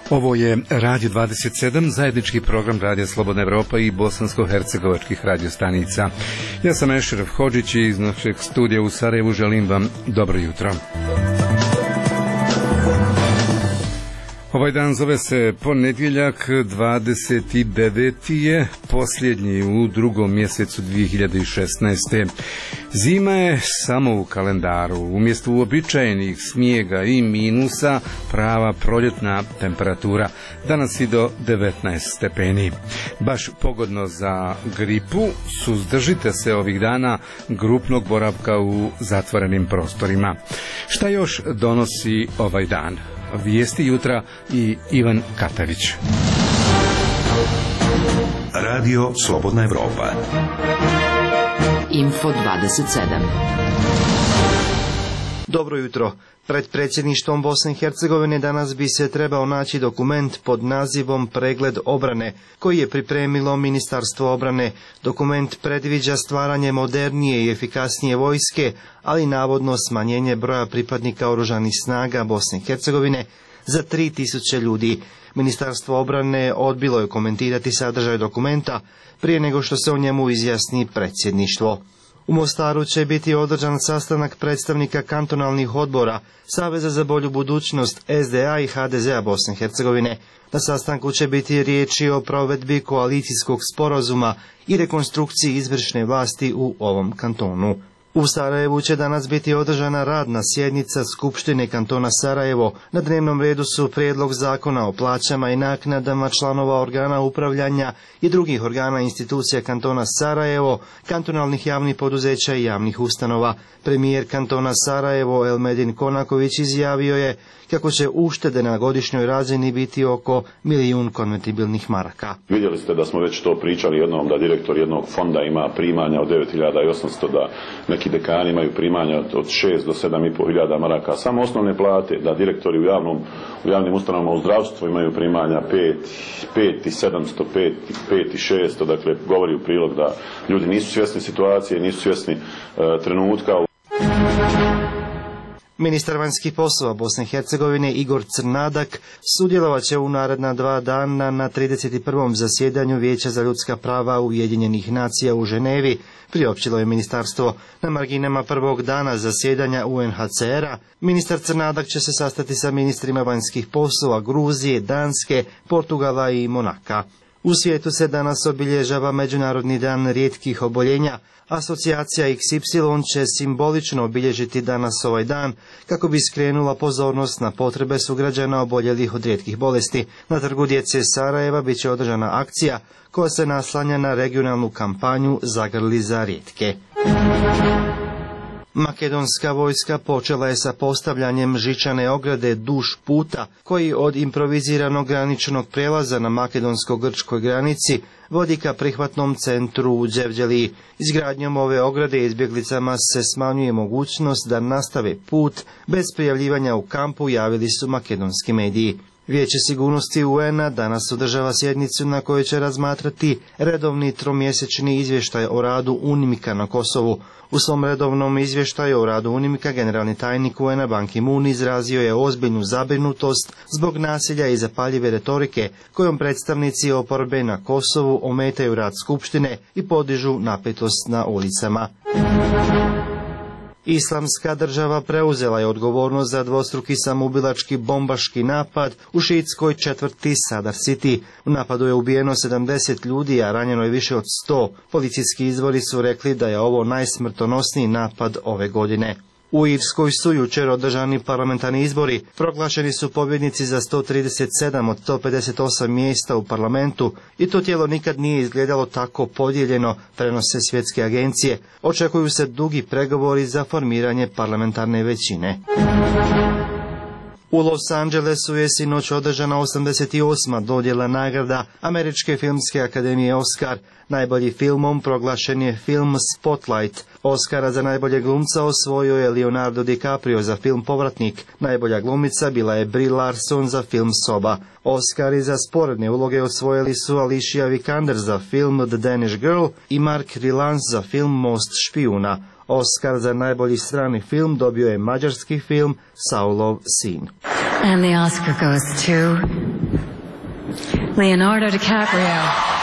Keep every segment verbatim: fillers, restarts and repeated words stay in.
Ovo je Radio dvadeset sedam, zajednički program Radija Slobodna Evropa i bosansko-hercegovačkih radiostanica. Ja sam Ešref Hodžić i iz našeg studija u Sarajevu želim vam dobro jutro. Ovaj dan zove se ponedjeljak, dvadeset deveti je, posljednji u drugom mjesecu dvije hiljade šesnaeste. Zima je samo u kalendaru, umjesto uobičajenih snijega i minusa, prava proljetna temperatura, danas i do devetnaest stepeni. Baš pogodno za gripu, suzdržite se ovih dana grupnog boravka u zatvorenim prostorima. Šta još donosi ovaj dan? Vijesti jutra i Ivan Katavić. Radio Slobodna Evropa. Info dvadeset sedam. Dobro jutro. Pred predsjedništvom Bosne i Hercegovine danas bi se trebao naći dokument pod nazivom Pregled obrane, koji je pripremilo Ministarstvo obrane. Dokument predviđa stvaranje modernije i efikasnije vojske, ali navodno smanjenje broja pripadnika oružanih snaga Bosne i Hercegovine za tri tisuće ljudi. Ministarstvo obrane odbilo je komentirati sadržaj dokumenta prije nego što se o njemu izjasni predsjedništvo. U Mostaru će biti održan sastanak predstavnika kantonalnih odbora Saveza za bolju budućnost S D A i H D Z A Bosne i Hercegovine. Na sastanku će biti riječi o provedbi koalicijskog sporazuma i rekonstrukciji izvršne vlasti u ovom kantonu. U Sarajevu će danas biti održana radna sjednica Skupštine kantona Sarajevo. Na dnevnom redu su prijedlog zakona o plaćama i naknadama članova organa upravljanja i drugih organa institucija kantona Sarajevo, kantonalnih javnih poduzeća i javnih ustanova. Premijer kantona Sarajevo Elmedin Konaković izjavio je kako će uštede na godišnjoj razini biti oko milijun konvertibilnih maraka. Vidjeli ste da smo već to pričali jednom, da direktor jednog fonda ima primanja od devet hiljada osamsto, da neki dekani imaju primanja od šest do sedam i pol hiljada maraka. Samo osnovne plate, da direktori u, javnom, u javnim ustanovama u zdravstvu imaju primanja pet i sedamsto, pet i šesto, dakle govori u prilog da ljudi nisu svjesni situacije, nisu svjesni e, trenutka. Ministar vanjskih poslova Bosne i Hercegovine Igor Crnadak sudjelovat će u naredna dva dana na trideset prvom zasjedanju Vijeća za ljudska prava Ujedinjenih nacija u Ženevi, priopćilo je ministarstvo. Na marginama prvog dana zasjedanja U N H C R-a ministar Crnadak će se sastati sa ministrima vanjskih poslova Gruzije, Danske, Portugala i Monaka. U svijetu se danas obilježava Međunarodni dan rijetkih oboljenja. Asocijacija X Y će simbolično obilježiti danas ovaj dan kako bi skrenula pozornost na potrebe sugrađana oboljelih od rijetkih bolesti. Na Trgu djece Sarajeva bit će održana akcija koja se naslanja na regionalnu kampanju Zagrli za rijetke. Makedonska vojska počela je sa postavljanjem žičane ograde duž puta koji od improviziranog graničnog prijelaza na makedonsko-grčkoj granici vodi ka prihvatnom centru u Đevđeliji. Izgradnjom ove ograde izbjeglicama se smanjuje mogućnost da nastave put bez prijavljivanja u kampu, javili su makedonski mediji. Vijeće sigurnosti U N-a danas održava sjednicu na kojoj će razmatrati redovni tromjesečni izvještaj o radu UNMIK-a na Kosovu. U svom redovnom izvještaju o radu UNMIK-a generalni tajnik U N-a Ban Ki-moon izrazio je ozbiljnu zabrinutost zbog nasilja i zapaljive retorike kojom predstavnici oporbe na Kosovu ometaju rad skupštine i podižu napetost na ulicama. Islamska država preuzela je odgovornost za dvostruki samoubilački bombaški napad u šiitskoj četvrti Sadar City. U napadu je ubijeno sedamdeset ljudi, a ranjeno je više od sto. Policijski izvori su rekli da je ovo najsmrtonosniji napad ove godine. U Irskoj su jučer održani parlamentarni izbori. Proglašeni su pobjednici za sto trideset sedam od sto pedeset osam mjesta u parlamentu i to tijelo nikad nije izgledalo tako podijeljeno, prenose svjetske agencije. Očekuju se dugi pregovori za formiranje parlamentarne većine. U Los Angelesu je sinoć održana osamdeset osma dodjela nagrada Američke filmske akademije Oscar. Najbolji filmom proglašen je film Spotlight. Oscara za najbolje glumca osvojio je Leonardo DiCaprio za film Povratnik. Najbolja glumica bila je Brie Larson za film Soba. Oscari za sporedne uloge osvojili su Alicia Vikander za film The Danish Girl i Mark Rylance za film Most špijuna. Oscar za najbolji strani film dobio je mađarski film Saulov sin. And the Oscar goes to Leonardo DiCaprio.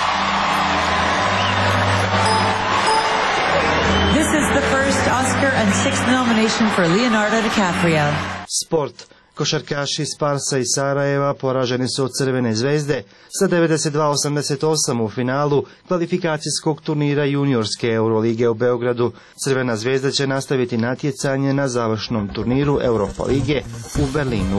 This is the first Oscar and sixth nomination for Leonardo DiCaprio. Sport. Košarkaši Sparsa i Sarajeva poraženi su od Crvene zvezde sa devedeset dva osamdeset osam u finalu kvalifikacijskog turnira juniorske Eurolige u Beogradu. Crvena zvezda će nastaviti natjecanje na završnom turniru Europa lige u Berlinu.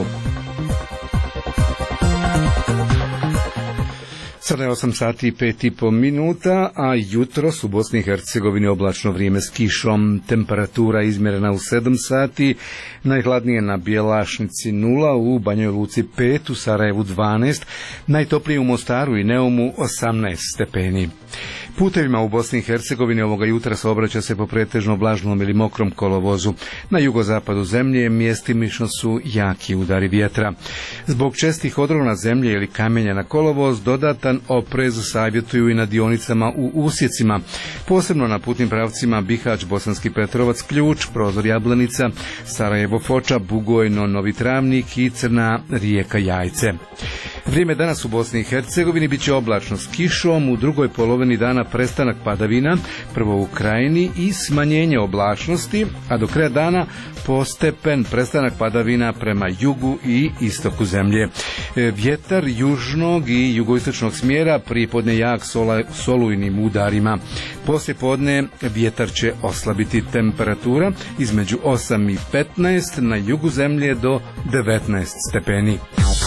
Sada je osam sati i pet i po minuta, a jutros u Bosni i Hercegovini oblačno vrijeme s kišom, temperatura izmjerena u sedam sati, najhladnije na Bjelašnici nula, u Banjoj Luci pet, u Sarajevu dvanaest, najtoplije u Mostaru i Neumu osamnaest stepeni. Putevima u Bosni i Hercegovini ovoga jutra saobraća se po pretežno vlažnom ili mokrom kolovozu. Na jugozapadu zemlje mjestimično su jaki udari vjetra. Zbog čestih odrona zemlje ili kamenja na kolovoz dodatan oprez savjetuju i na dionicama u usjecima, posebno na putnim pravcima Bihać, Bosanski Petrovac, Ključ, Prozor Jablanica, Sarajevo Foča, Bugojno, Novi Travnik i Crna Rijeka Jajce. Vrijeme danas u Bosni i Hercegovini bit će oblačno s kišom, u drugoj polovini dana prestanak padavina, prvo u Krajini i smanjenje oblačnosti, a do kraja dana postepen prestanak padavina prema jugu i istoku zemlje. Vjetar južnog i jugoistočnog smjera, pripodne jak sola, solujnim udarima. Poslije podne vjetar će oslabiti, temperatura između osam i petnaest, na jugu zemlje do devetnaest stepeni.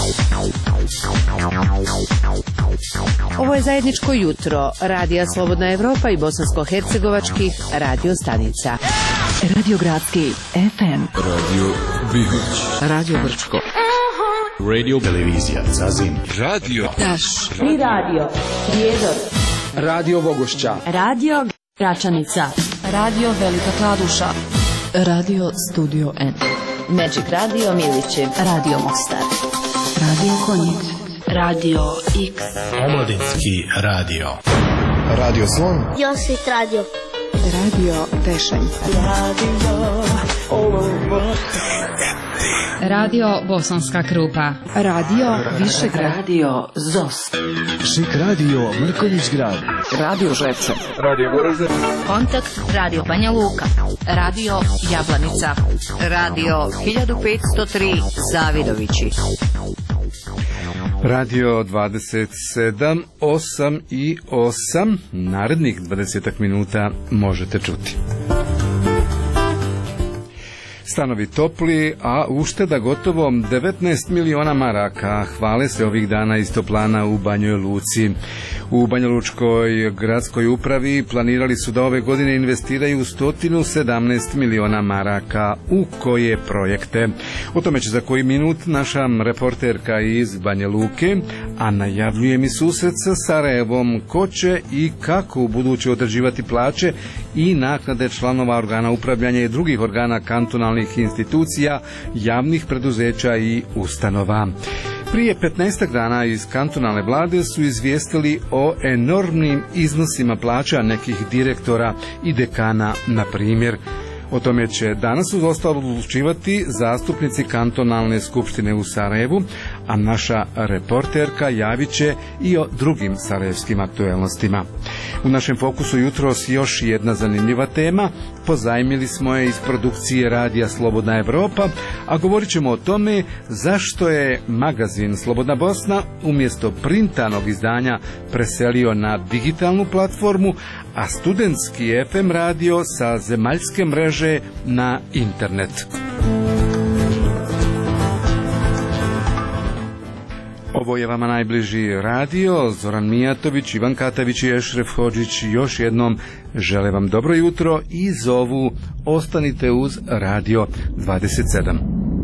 Ovo je zajedničko jutro Radija Slobodna Evropa i bosansko-hercegovačkih radio stanica. Radio Gradski F M. Radio Bihać. Radio Brčko. Radio Televizija Zazin. Radio Taš. Tri radio. Prijedor. Radio Vogošća. Radio Gračanica. Radio Velika Kladuša. Radio Studio N. Magic Radio Miliće. Radio Mostar. Radio Konjic. Radio X. Omladinski radio. Radio Slon. Josit Radio. Radio Tešanj. Radio Radio Bosanska Krupa. Radio Višegrad. Radio Zos. Šik Radio Mrkonjić Grad. Radio Ževče. Radio Goražde. Kontakt Radio Banja Luka. Radio Jablanica. Radio hiljadu petsto tri Zavidovići. Radio dvadeset sedam, osam i osam, narednih dvadeset minuta možete čuti. Stanovi topli, a ušteda gotovo devetnaest miliona maraka. Hvale se ovih dana iz toplana u Banjoj Luci. U Banjalučkoj gradskoj upravi planirali su da ove godine investiraju sto sedamnaest miliona maraka. U koje projekte? O tome će za koji minut naša reporterka iz Banja Luke, a najavljuje mi susret sa Sarajevom, ko će i kako u buduće određivati plaće i naknade članova organa upravljanja i drugih organa kantonalnih institucija, javnih preduzeća i ustanova. Prije petnaestak dana iz kantonalne vlade su izvijestili o enormnim iznosima plaća nekih direktora i dekana, na primjer. O tome će danas uz ostalo odlučivati zastupnici kantonalne skupštine u Sarajevu, a naša reporterka javit će i o drugim sarajevskim aktuelnostima. U našem fokusu jutros još jedna zanimljiva tema. Pozajmili smo je iz produkcije radija Slobodna Evropa, a govorit ćemo o tome zašto je magazin Slobodna Bosna umjesto printanog izdanja preselio na digitalnu platformu, a studentski F M radio sa zemaljske mreže na internet. Ovo je vama najbliži radio. Zoran Mijatović, Ivan Katavić i Ešref Hodžić još jednom žele vam dobro jutro i zovu ostanite uz Radio dvadeset sedam.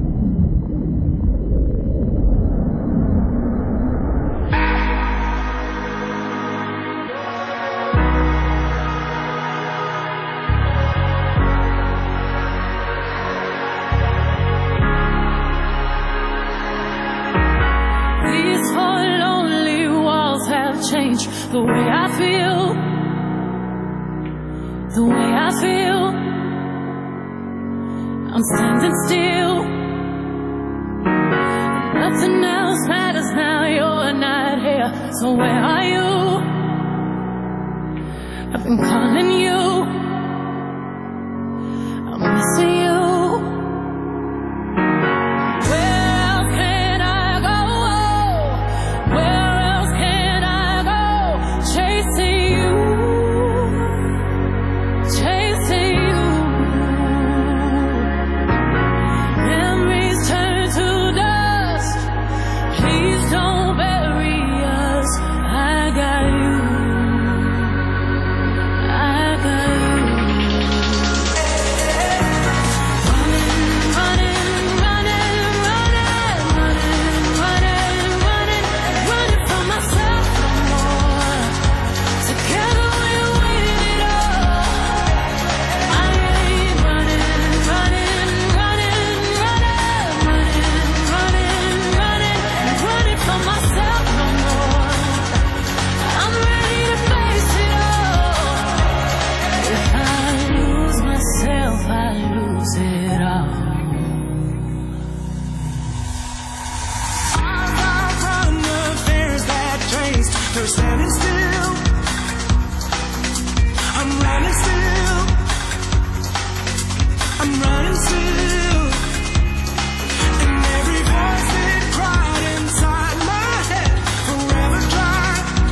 The way I feel, the way I feel, I'm standing still. Nothing else matters now, you're not here. yeah, so where are you? I've been calling you, I'm missing you. They're standing still. I'm running still. I'm running still. And every voice that cried inside my head, forever dry,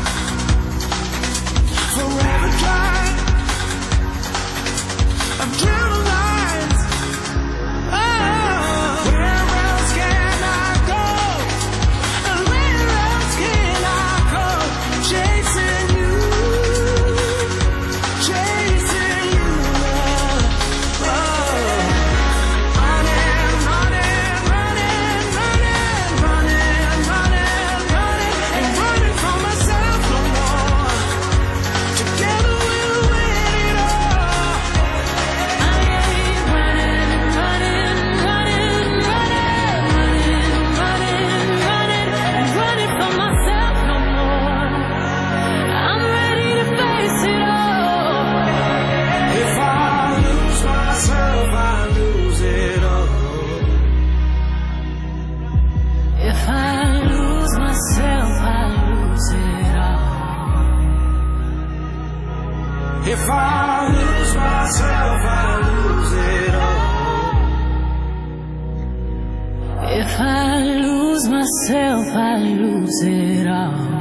forever dry. I've drew lines. Oh, where else can I go? And where else can I go? Chasing you, chasing you, oh, running, running, running, running, running, running, running, ain't running from myself no more. Together we'll win it all. I ain't running, running, running, running, running, running, running, ain't running from myself no more. I'm ready to face it all. If I lose myself, I lose it all. If I lose myself, I lose it all. If I lose myself, I lose it all. If I lose myself, I lose it all.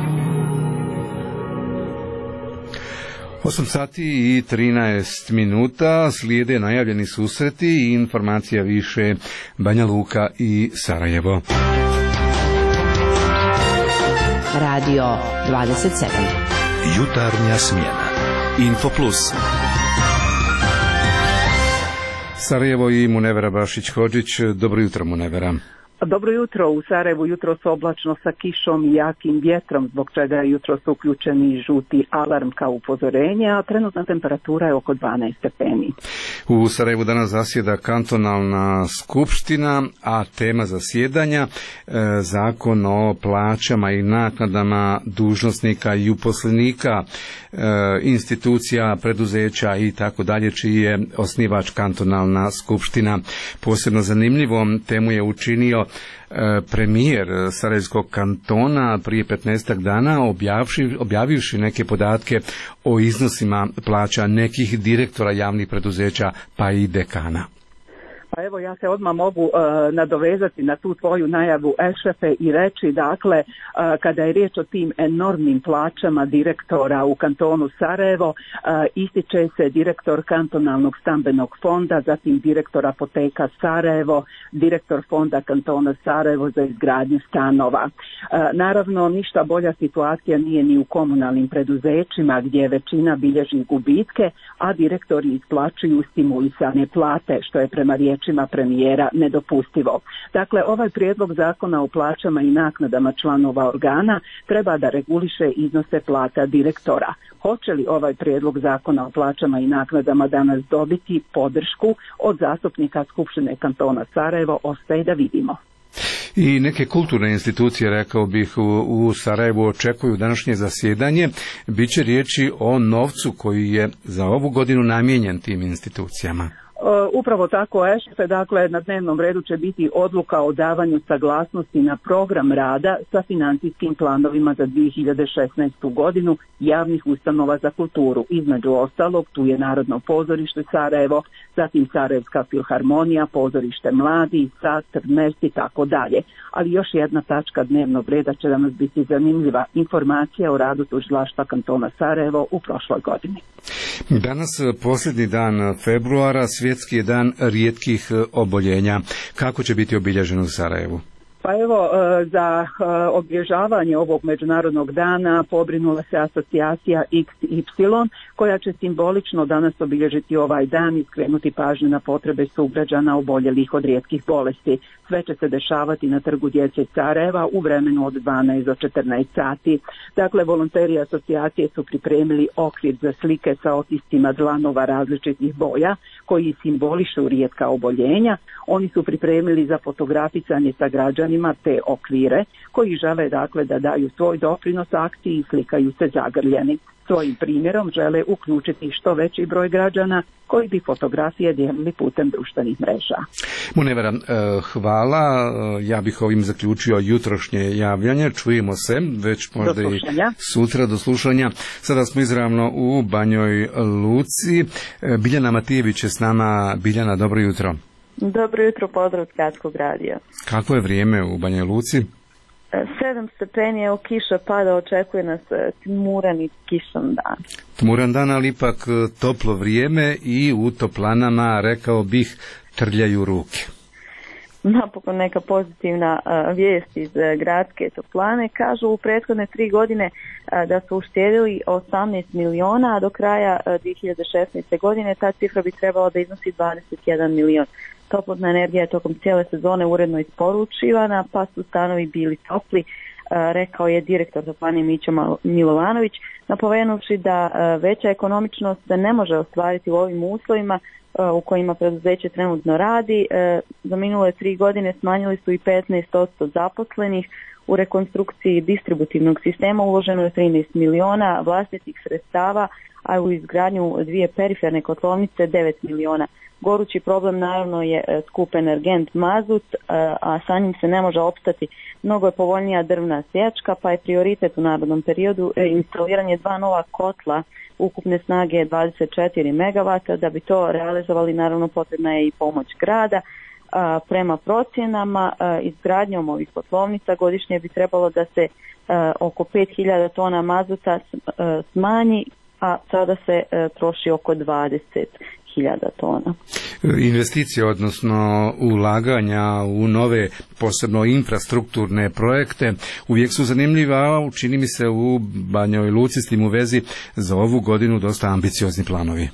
osam sati i trinaest minuta, slijede najavljeni susreti i informacija više Banja Luka i Sarajevo. Radio dvadeset sedam. Jutarnja smjena. Info Plus. Sarajevo i Munevera Bašić-Hodžić. Dobro jutro, Munevera. Dobro jutro. U Sarajevu jutro su oblačno sa kišom i jakim vjetrom, zbog čega je jutro su uključeni žuti alarm kao upozorenje, a trenutna temperatura je oko dvanaest stepeni. U Sarajevu danas zasjeda kantonalna skupština, a tema zasjedanja e, zakon o plaćama i naknadama dužnosnika i uposlenika, e, institucija, preduzeća i tako dalje, čiji je osnivač kantonalna skupština. Posebno zanimljivom temu je učinio premijer Sarajevskog kantona prije petnaestak dana, objavši, objavivši neke podatke o iznosima plaća nekih direktora javnih preduzeća pa i dekana. Pa evo, ja se odmah mogu uh, nadovezati na tu tvoju najavu, Ešefe, i reći, dakle, uh, kada je riječ o tim enormnim plaćama direktora u kantonu Sarajevo, uh, ističe se direktor kantonalnog stambenog fonda, zatim direktor apoteka Sarajevo, direktor fonda kantona Sarajevo za izgradnju stanova. Uh, naravno, ništa bolja situacija nije ni u komunalnim preduzećima, gdje većina bilježi gubitke, a direktori isplaćuju stimulisane plate, što je prema riječima premijera nedopustivo. Dakle, ovaj prijedlog zakona o plaćama i naknadama članova organa treba da reguliše iznose plata direktora. Hoće li ovaj prijedlog zakona o plaćama i naknadama danas dobiti podršku od zastupnika Skupštine kantona Sarajevo, ostaje da vidimo. I neke kulturne institucije, rekao bih, u, u Sarajevu očekuju današnje zasjedanje. Biće riječi o novcu koji je za ovu godinu namijenjen tim institucijama. Upravo tako, Ešefe, dakle, na dnevnom redu će biti odluka o davanju saglasnosti na program rada sa financijskim planovima za dvije hiljade šesnaestu godinu javnih ustanova za kulturu. Između ostalog, tu je Narodno pozorište Sarajevo, zatim Sarajevska filharmonija, pozorište Mladi, Sat, Mest i tako dalje. Ali još jedna tačka dnevnog reda će danas biti zanimljiva informacija o radu tužilaštva kantona Sarajevo u prošloj godini. Danas, posljednji dan februara, svjetski je dan rijetkih oboljenja. Kako će biti obilježen u Sarajevu? Pa evo, za obilježavanje ovog međunarodnog dana pobrinula se asocijacija iks ipsilon, koja će simbolično danas obilježiti ovaj dan i skrenuti pažnju na potrebe sugrađana oboljelih od rijetkih bolesti. Sve će se dešavati na Trgu djece Sarajeva u vremenu od dvanaest do četrnaest sati. Dakle, volonteri asocijacije su pripremili okvir za slike sa otiscima dlanova različitih boja, koji simbolišu rijetka oboljenja. Oni su pripremili za fotografisanje sa građanima te okvire, koji žele dakle da daju svoj doprinos akciji i slikaju se zagrljeni. Svojim primjerom žele uključiti što veći broj građana koji bi fotografije dijelili putem društvenih mreža. Munevera, hvala. Ja bih ovim zaključio jutrošnje javljanje. Čujemo se već možda i sutra do slušanja. Sada smo izravno u Banjoj Luci. Biljana Matijević je s nama. Biljana, dobro jutro. Dobro jutro, pozdrav s Gradskog radija. Kako je vrijeme u Banjoj Luci? Sedam stepeni, evo kiša pada, očekuje nas tmuran i kišan dan. Tmuran dan, ali ipak toplo vrijeme i u toplanama, rekao bih, trljaju ruke. Napokon neka pozitivna uh, vijest iz uh, gradske toplane. Kažu u prethodne tri godine uh, da su uštedili osamnaest miliona, a do kraja uh, dvije hiljade šesnaeste. godine ta cifra bi trebala da iznosi dvadeset jedan milion. Toplotna energija je tokom cijele sezone uredno isporučivana, pa su stanovi bili topli, uh, rekao je direktor toplane Mića Milovanović, napomenuši da uh, veća ekonomičnost se ne može ostvariti u ovim uslovima u kojima preduzeće trenutno radi. Za minule tri godine smanjili su i petnaest posto zaposlenih. U rekonstrukciji distributivnog sistema uloženo je trinaest miliona vlastitih sredstava, a u izgradnju dvije periferne kotlovnice devet miliona. Gorući problem naravno je skup energent mazut, a sa njim se ne može opstati. Mnogo je povoljnija drvna sječka, pa je prioritet u narednom periodu instaliranje dva nova kotla ukupne snage dvadeset četiri megavata. Da bi to realizovali, naravno potrebna je i pomoć grada. A, prema procjenama, a, izgradnjom ovih kotlovnica godišnje bi trebalo da se a, oko pet hiljada tona mazuta a, smanji, a sada se a, troši oko dvadeset hiljada tona. Investicije, odnosno ulaganja u nove, posebno infrastrukturne projekte, uvijek su zanimljiva, a čini mi se u Banjoj Luci s tim u vezi za ovu godinu dosta ambiciozni planovi.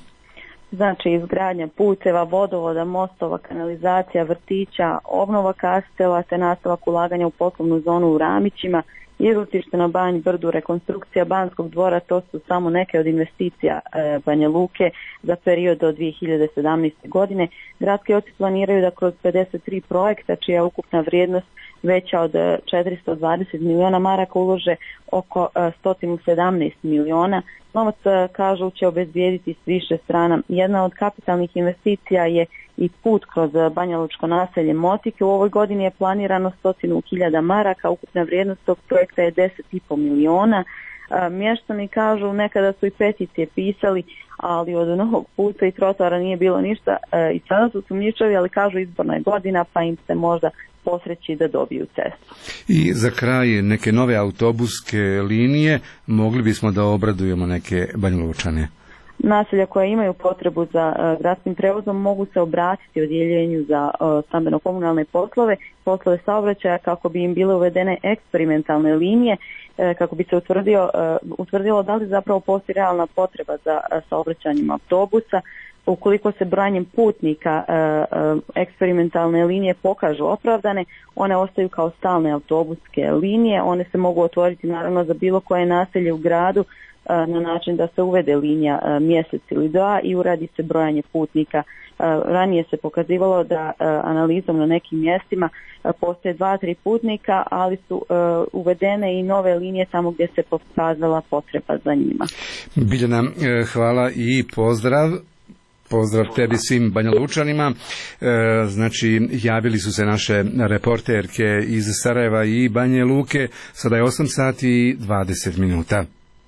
Znači izgradnja puteva, vodovoda, mostova, kanalizacija, vrtića, obnova kastela te nastavak ulaganja u poslovnu zonu u Ramićima, izletište na Banj Brdu, rekonstrukcija Banskog dvora, to su samo neke od investicija e, Banja Luke za period do dvije hiljade sedamnaeste. godine. Gradski oci planiraju da kroz pedeset tri projekta, čija je ukupna vrijednost veća od četiristo dvadeset miliona maraka, ulože oko e, sto sedamnaest miliona. Novac, kažu, će obezbijediti s više strana. Jedna od kapitalnih investicija je i put kroz banjalučko naselje Motike. U ovoj godini je planirano sto hiljada maraka, ukupna vrijednost tog projekta je deset i po miliona. Mještani kažu, nekada su i peticije pisali, ali od novog puta i trotoara nije bilo ništa i sada su sumnjičavi, ali kažu izborna je godina, pa im se možda posreći da dobiju cestu. I za kraj neke nove autobuske linije, mogli bismo da obradujemo neke Banjalučane. Naselja koja imaju potrebu za uh, gradskim prevozom mogu se obratiti odjeljenju za uh, stambeno-komunalne poslove, poslove saobraćaja, kako bi im bile uvedene eksperimentalne linije, uh, kako bi se utvrdio, uh, utvrdilo da li zapravo postoji realna potreba za uh, saobraćanjem autobusa. Ukoliko se brojanjem putnika uh, uh, eksperimentalne linije pokažu opravdane, one ostaju kao stalne autobuske linije. One se mogu otvoriti naravno za bilo koje naselje u gradu na način da se uvede linija mjesec ili dva i uradi se brojanje putnika. Ranije se pokazivalo da analizom na nekim mjestima postoje dva, tri putnika, ali su uvedene i nove linije tamo gdje se pokazala potreba za njima. Biljana, hvala i pozdrav. Pozdrav tebi svim Banja Lučanima. E, znači, javili su se naše reporterke iz Sarajeva i Banje Luke. Sada je osam sati i dvadeset minuta.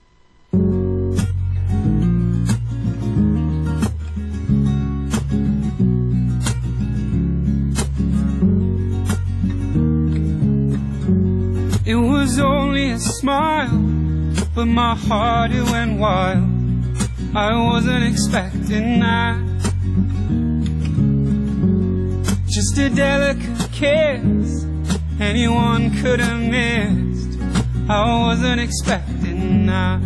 It was only a smile, but my heart it went wild. I wasn't expecting that. Just a delicate kiss, anyone could have missed. I wasn't expecting that.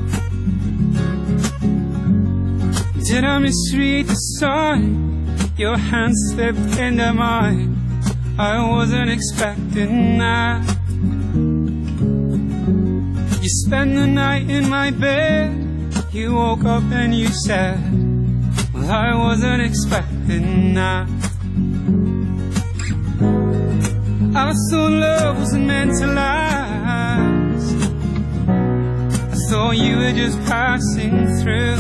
Did I misread the sign? Your hand slipped into mine. I wasn't expecting that. You spent the night in my bed. You woke up and you said, well, I wasn't expecting that. I thought love wasn't meant to last. I thought you were just passing through.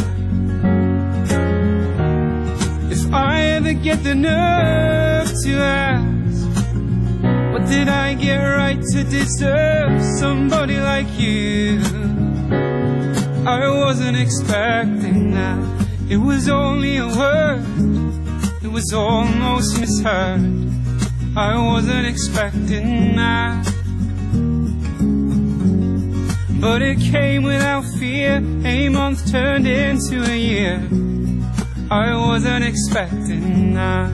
If I ever get the nerve to ask, what did I get right to deserve somebody like you? I wasn't expecting that. It was only a word. It was almost misheard. I wasn't expecting that. But it came without fear. A month turned into a year. I wasn't expecting that.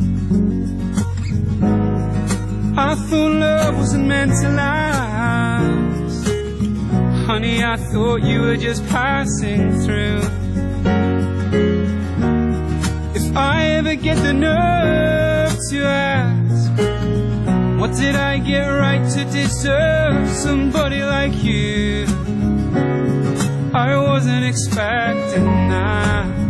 I thought love wasn't meant to last. Honey, I thought you were just passing through. If I ever get the nerve to ask, what did I get right to deserve somebody like you? I wasn't expecting that.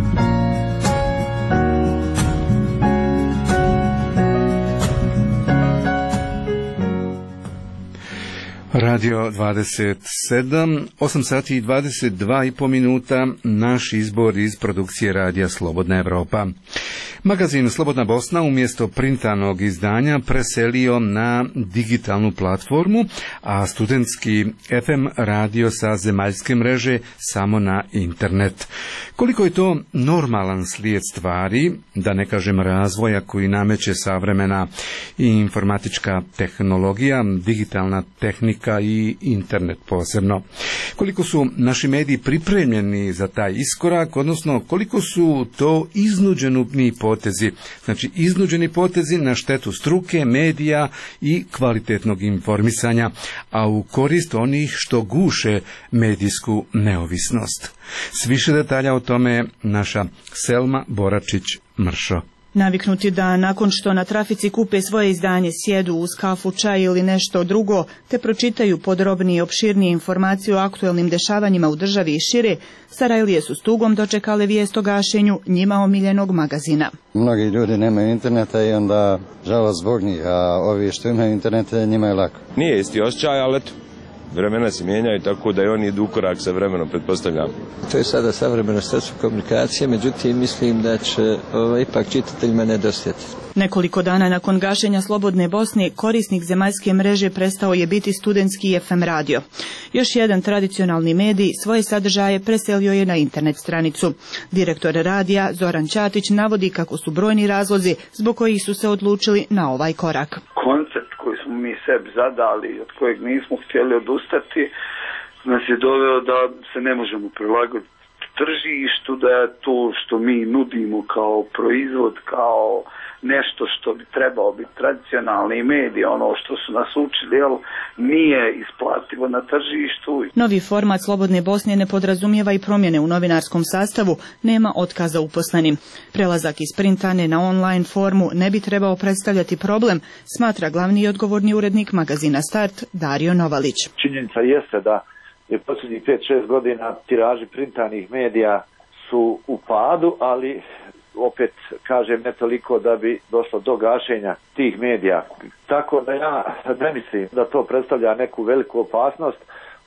Radio dvadeset sedam, osam sati i dvadeset dva i po minuta, naš izbor iz produkcije Radija Slobodna Evropa. Magazin Slobodna Bosna umjesto printanog izdanja preselio na digitalnu platformu, a studentski F M radio sa zemaljske mreže samo na internet. Koliko je to normalan slijed stvari, da ne kažem razvoja koji nameće savremena i informatička tehnologija, digitalna tehnika i internet posebno. Koliko su naši mediji pripremljeni za taj iskorak, odnosno koliko su to iznuđeni potezi, znači iznuđeni potezi na štetu struke, medija i kvalitetnog informisanja, a u korist onih što guše medijsku neovisnost. S više detalja o tome naša Selma Boračić-Mršo. Naviknuti da nakon što na trafici kupe svoje izdanje sjedu uz kafu, čaj ili nešto drugo, te pročitaju podrobnije i opširnije informacije o aktuelnim dešavanjima u državi i šire, Sarajlije su s tugom dočekale vijest o gašenju njima omiljenog magazina. Mnogi ljudi nemaju interneta i onda žalost zbog njih, a ovi što imaju interneta njima je lako. Nije isti osjećaj, ali eto, vremena se mijenjaju tako da i oni idu u korak sa vremenom, pretpostavljam. To je sada savremeno sredstvo komunikacije, međutim mislim da će ovaj, ipak čitateljima nedostajati. Nekoliko dana nakon gašenja Slobodne Bosne, korisnik zemaljske mreže prestao je biti studentski F M radio. Još jedan tradicionalni medij svoje sadržaje preselio je na internet stranicu. Direktor radija Zoran Ćatić navodi kako su brojni razlozi zbog kojih su se odlučili na ovaj korak. Koncept koji smo mi sebi zadali, od kojeg nismo htjeli odustati, nas je doveo da se ne možemo prilagoditi tržištu, da je to što mi nudimo kao proizvod, kao nešto što bi trebao biti tradicionalni medij, ono što su nas učili, jel, nije isplativo na tržištu. Novi format Slobodne Bosne ne podrazumijeva i promjene u novinarskom sastavu, nema otkaza uposlenim. Prelazak iz printane na online formu ne bi trebao predstavljati problem, smatra glavni i odgovorni urednik magazina Start Dario Novalić. Činjenica jeste da je posljednjih pet šest godina tiraži printanih medija su u padu, ali opet kažem ne toliko da bi došlo do gašenja tih medija. Tako da ja ne mislim da to predstavlja neku veliku opasnost.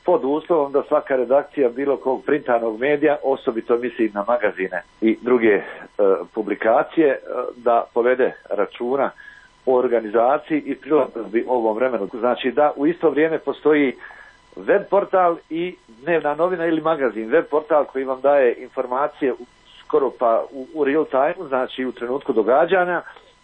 pod uslovom da svaka redakcija bilo kog printanog medija, osobito mislim na magazine i druge e, publikacije, e, da povede računa o organizaciji i prilagodbi ovom vremenu. Znači da u isto vrijeme postoji web portal i dnevna novina ili magazin. Web portal koji vam daje informacije u, skoro pa u, u real time, znači u trenutku događanja,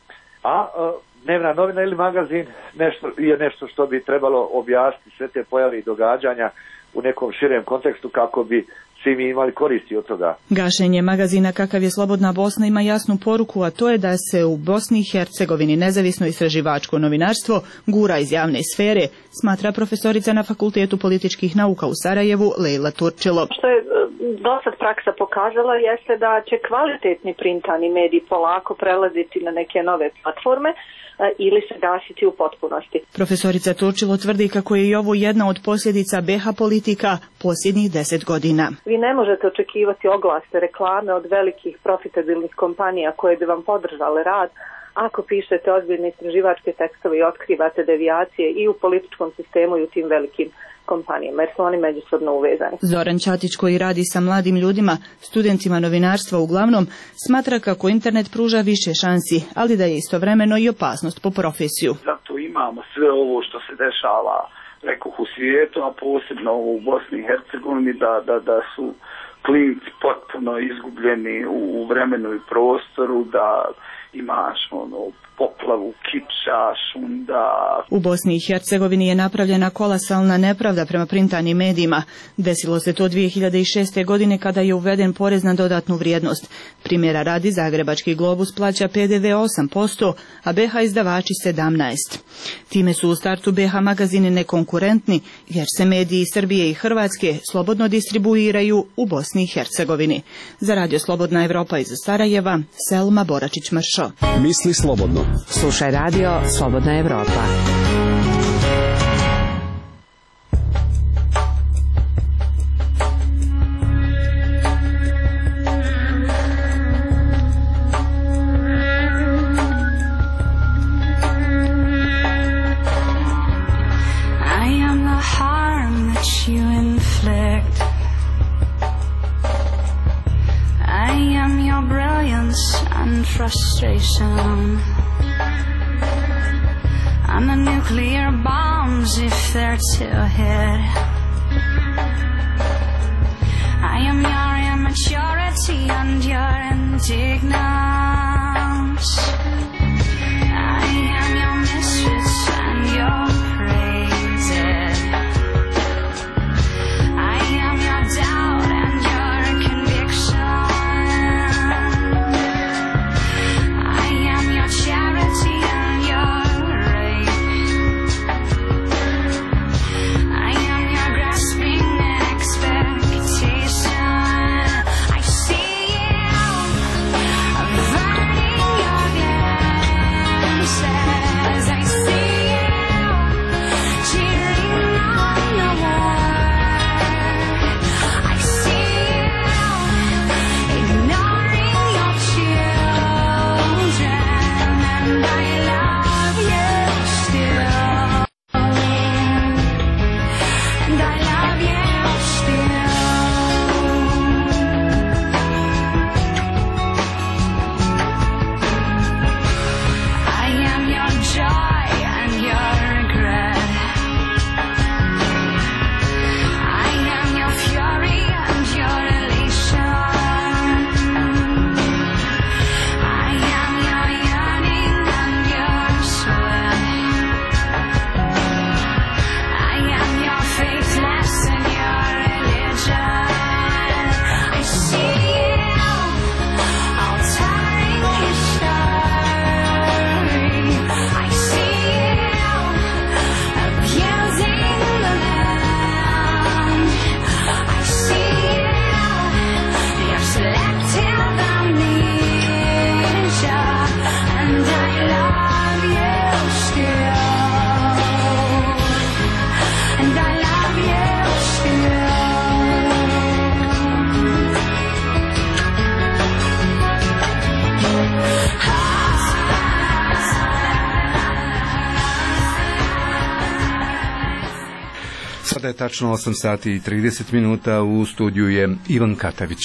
a e, dnevna novina ili magazin nešto, je nešto što bi trebalo objasniti sve te pojave i događanja u nekom širem kontekstu kako bi svi mi imali koristi od toga. Gašenje magazina kakav je Slobodna Bosna ima jasnu poruku, a to je da se u Bosni i Hercegovini nezavisno istraživačko novinarstvo gura iz javne sfere, smatra profesorica na Fakultetu političkih nauka u Sarajevu Lejla Turčilo. Što je dosad praksa pokazala jeste da će kvalitetni printani mediji polako prelaziti na neke nove platforme ili se gasiti u potpunosti. Profesorica Turčilo tvrdi kako je i ovo jedna od posljedica B H politika posljednjih deset godina. Vi ne možete očekivati oglase, reklame od velikih profitabilnih kompanija koje bi vam podržale rad ako pišete ozbiljne istraživačke tekstove i otkrivate devijacije i u političkom sistemu i u tim velikim kompanijama, jer su oni međusobno uvezani. Zoran Ćatić, koji radi sa mladim ljudima, studentima novinarstva uglavnom, smatra kako internet pruža više šansi, ali da je istovremeno i opasnost po profesiju. Zato imamo sve ovo što se dešava, rekoh, u svijetu, a posebno u Bosni i Hercegovini, da, da, da su klinci potpuno izgubljeni u, u vremenu i prostoru, da imaš ono poplavu kiča, šunda. U Bosni i Hercegovini je napravljena kolosalna nepravda prema printanim medijima. Desilo se to dvije hiljade šeste. godine kada je uveden porez na dodatnu vrijednost. Primjera radi, Zagrebački Globus plaća P D V osam posto, a B H izdavači sedamnaest posto. Time su u startu B H magazini nekonkurentni, jer se mediji Srbije i Hrvatske slobodno distribuiraju u Bosni i Hercegovini. Za Radio Slobodna Evropa iz Sarajeva, Selma Boračić-Mršo. Misli slobodno. Slušaj Radio Slobodna Evropa. Frustration and the nuclear bombs if they're to hit. I am your immaturity and your indignance. I am your mistress and your praises. I am your doubt and your conviction. Charity and your rape. I am your grasping expectation. I see you. je tačno osam sati i trideset minuta, u studiju je Ivan Katavić.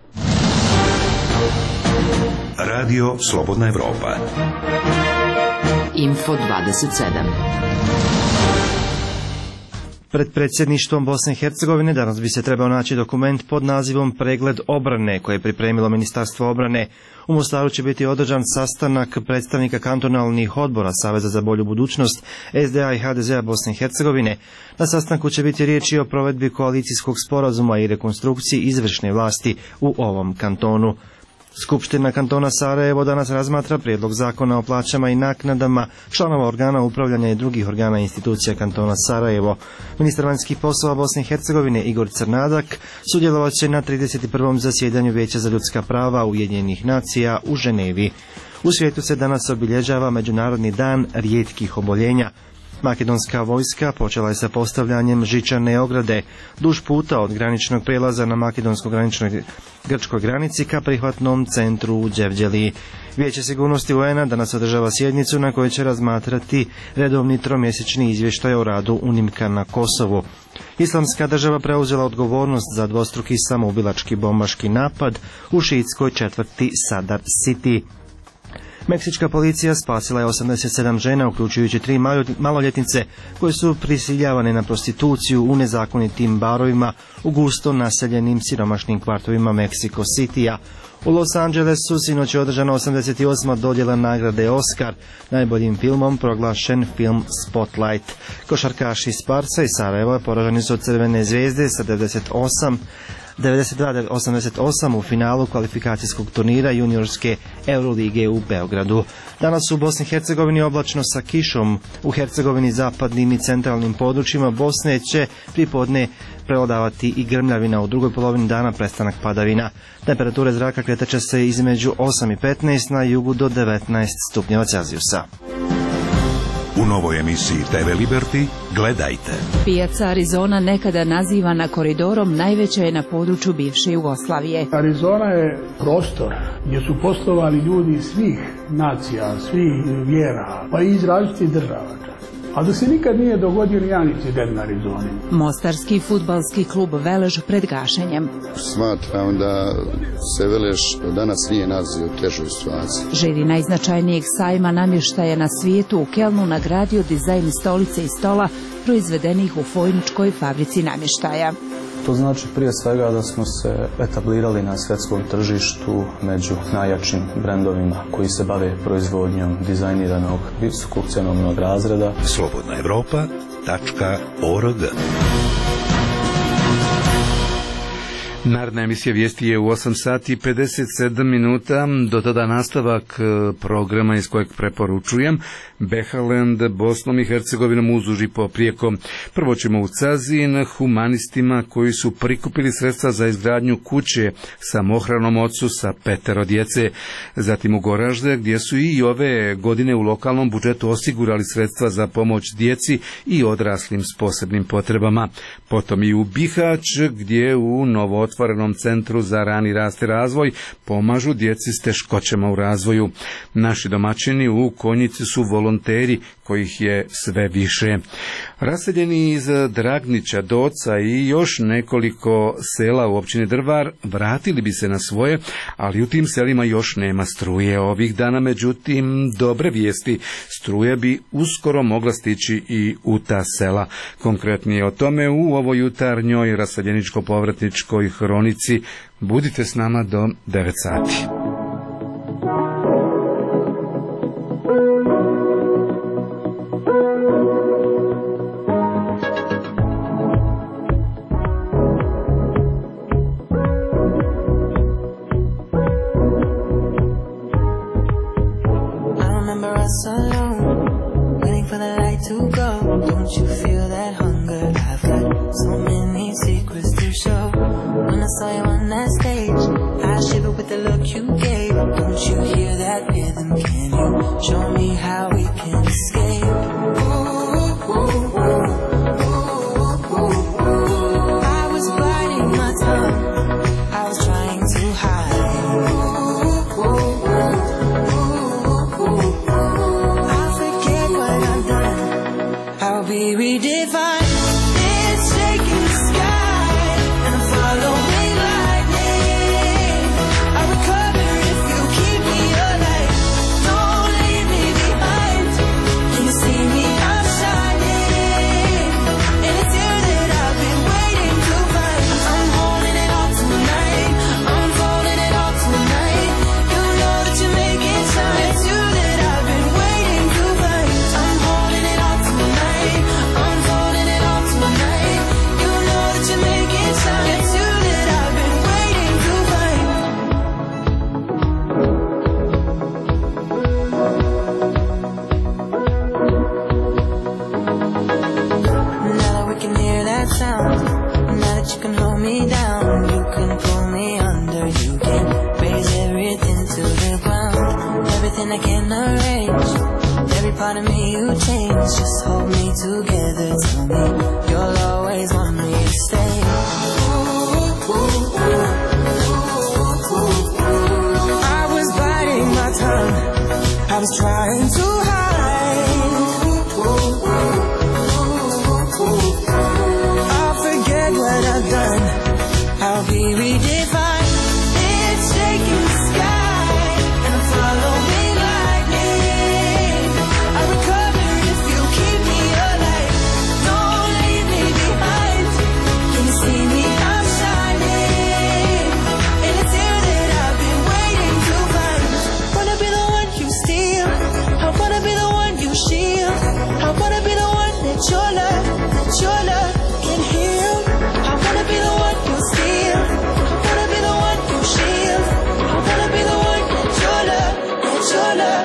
Radio Slobodna Evropa. Info dvadeset sedam. Pred predsjedništvom Bosne i Hercegovine danas bi se trebao naći dokument pod nazivom Pregled obrane koje je pripremilo Ministarstvo obrane. U Mostaru će biti održan sastanak predstavnika kantonalnih odbora Saveza za bolju budućnost, S D A i H D Z A Bosne i Hercegovine. Na sastanku će biti riječ i o provedbi koalicijskog sporazuma i rekonstrukciji izvršne vlasti u ovom kantonu. Skupština kantona Sarajevo danas razmatra prijedlog zakona o plaćama i naknadama članova organa upravljanja i drugih organa institucija kantona Sarajevo. Ministar vanjskih poslova Bosne i Hercegovine Igor Crnadak sudjelovat će na trideset prvom zasjedanju Vijeća za ljudska prava Ujedinjenih nacija u Ženevi. U svijetu se danas obilježava Međunarodni dan rijetkih oboljenja. Makedonska vojska počela je sa postavljanjem žičane ograde duž puta od graničnog prijelaza na makedonsko-graničnoj grčkoj granici ka prihvatnom centru u Đevđeliji. Vijeće sigurnosti U N-a danas održava sjednicu na kojoj će razmatrati redovni tromjesečni izvještaj o radu UNIMKA na Kosovu. Islamska država preuzela odgovornost za dvostruki samoubilački bombaški napad u šiitskoj četvrti Sadar City. Meksička policija spasila je osamdeset sedam žena, uključujući tri maloljetnice koje su prisiljavane na prostituciju u nezakonitim barovima u gusto naseljenim siromašnim kvartovima Mexico City-a. U Los Angelesu sinoć je održana osamdeset osma dodjela nagrade Oscar. Najboljim filmom proglašen film Spotlight. Košarkaši iz Sparsa i Sarajeva poraženi su od Crvene zvijezde sa devedeset osam devedeset dva osamdeset osam u finalu kvalifikacijskog turnira juniorske Eurolige u Beogradu. Danas u Bosni i Hercegovini oblačno sa kišom. U Hercegovini, zapadnim i centralnim područjima Bosne će pripodne prevladavati i grmljavina, u drugoj polovini dana prestanak padavina. Temperature zraka kretat će se između osam i petnaest, na jugu do devetnaest stupnjeva Celzijusa. U novoj emisiji T V Liberty gledajte. Pijaca Arizona, nekada nazivana koridorom, najveća je na području bivše Jugoslavije. Arizona je prostor gdje su poslovali ljudi svih nacija, svih vjera, pa i iz različitih država. A da se nikad nije dogodio nijedan incident na Arizoni. Mostarski fudbalski klub Velež pred gašenjem. Smatram da se Velež danas nije nalazio u težoj situaciji. Žiri najznačajnijeg sajma namještaja na svijetu u Kelnu nagradio dizajn stolice i stola proizvedenih u Fojničkoj fabrici namještaja. To znači prije svega da smo se etablirali na svjetskom tržištu među najjačim brendovima koji se bave proizvodnjom dizajniranog visokog cjenovnog razreda. Slobodna Evropa tačka org. Naredna emisija vijesti je u osam sati i pedeset sedam minuta, do tada nastavak programa iz kojeg preporučujem Behaland Bosnom i Hercegovinom uzuži poprijeko. Prvo ćemo u Cazin humanistima koji su prikupili sredstva za izgradnju kuće samohranom ocu sa petero djece. Zatim u Goražde gdje su i ove godine u lokalnom budžetu osigurali sredstva za pomoć djeci i odraslim s posebnim potrebama. Potom i u Bihać gdje u novo otvorenom centru za rani rast i razvoj pomažu djeci s teškoćama u razvoju. Naši domaćini u Konjici su volonteri kojih je sve više. Raseljeni iz Dragnića, Doca i još nekoliko sela u općini Drvar vratili bi se na svoje, ali u tim selima još nema struje ovih dana. Međutim, dobre vijesti, struje bi uskoro mogla stići i u ta sela. Konkretnije o tome u ovoj jutarnjoj raseljeničko-povratničkoj hronici. Budite s nama do devet sati. Alone, waiting for the light to go. Don't you feel that hunger? I've got so many secrets to show. When I saw you on that stage, I shivered with the look you gave. Don't you hear that rhythm? Can you show me how we can escape? Ooh, ooh, ooh, ooh, ooh, ooh. I was biting my tongue, I was trying to hide. Ooh, ooh, ooh, ooh, ooh. I forget what I've done, I'll be redefined. It's just hold me together. Tell me you'll always want me to stay. Ooh, ooh, ooh, ooh, ooh. I was biting my tongue, I was trying to hide. I'll forget what I've done, I'll be redefined. It's shaking the sky and I'm following lightning. I recover if you keep me alive. Don't leave me behind. Can you see me? I'm shining, and it's here that I've been waiting to find. Wanna be the one you steal, I wanna be the one you shield, I wanna be the one that your love, that your love can heal. I wanna be the one you steal, I wanna be the one you shield, I wanna be the one that your love, that your love.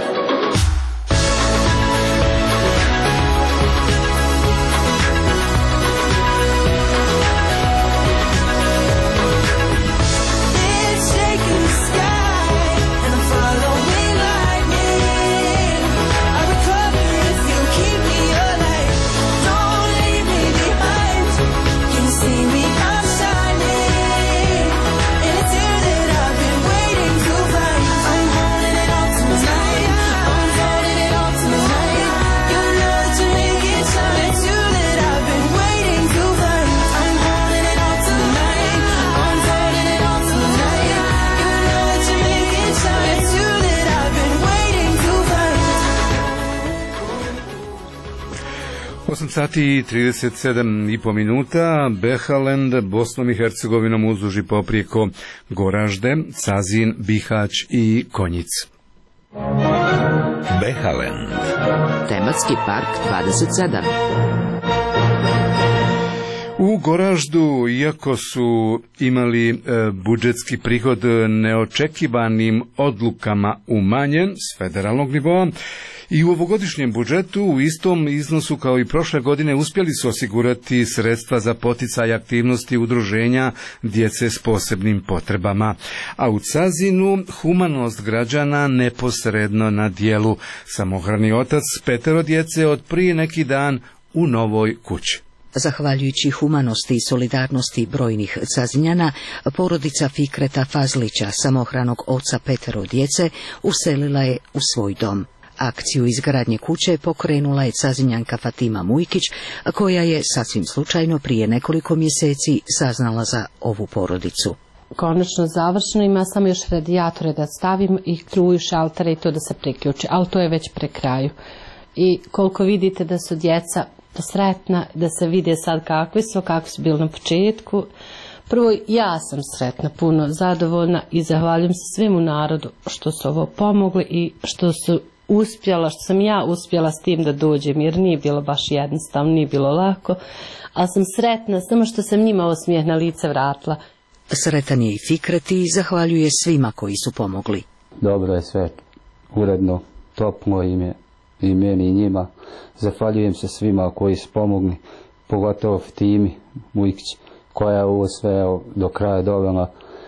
It's shaking the sky and I'm following lightning. I recover if you keep me alive. Don't leave me behind. Can you see me? I'm shining, and it's here that I've been waiting to find. I'm holding it all tonight, I'm holding it all tonight. You know that you make it shine. It's you that I've been waiting to find. I'm holding it all tonight, I'm holding it all tonight. You know that you make it shine. It's you that I've been waiting to find. osam sati i trideset sedam i po minuta, Behalend, Bosnom i Hercegovinom uzduži poprijeko Goražde, Cazin, Bihać i Konjic. Behalend. Tematski park dvadeset sedam. U Goraždu, iako su imali e, budžetski prihod neočekivanim odlukama umanjen s federalnog nivoa, i u ovogodišnjem budžetu u istom iznosu kao i prošle godine uspjeli su osigurati sredstva za poticaj aktivnosti udruženja djece s posebnim potrebama. A u Cazinu humanost građana neposredno na dijelu. Samohrani otac petero djece od prije neki dan u novoj kući. Zahvaljujući humanosti i solidarnosti brojnih Cazinjana, porodica Fikreta Fazlića, samohranog oca petero djece, uselila je u svoj dom. Akciju izgradnje kuće pokrenula je Cazinjanka Fatima Mujkić, koja je sasvim slučajno prije nekoliko mjeseci saznala za ovu porodicu. Konačno završeno, ima samo još radijatore da stavim i struju, šaltere i to da se priključi, ali to je već pre kraju. I koliko vidite da su djeca sretna, da se vide sad kakvi su, kakvi su bili na početku. Prvo, ja sam sretna, puno zadovoljna i zahvaljujem se svemu narodu što su ovo pomogli i što su uspjela, što sam ja uspjela s tim da dođem, jer nije bilo baš jednostavno, nije bilo lako, ali sam sretna samo što sam njima osmijeh na lice vratila. Sretan je i Fikret i zahvaljuje svima koji su pomogli. Dobro je sve uredno, toplo im je i meni i njima. Zahvaljujem se svima koji su pomogli, pogotovo Fatimi Mujkić, koja je ovo sve evo, do kraja dovela,